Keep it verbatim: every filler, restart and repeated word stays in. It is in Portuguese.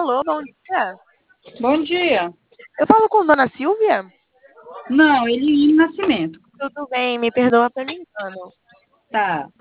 Alô, bom dia. Bom dia. Eu falo com Dona Silvia? Não, Eliane Nascimento. Tudo bem, me perdoa pelo engano. Tá.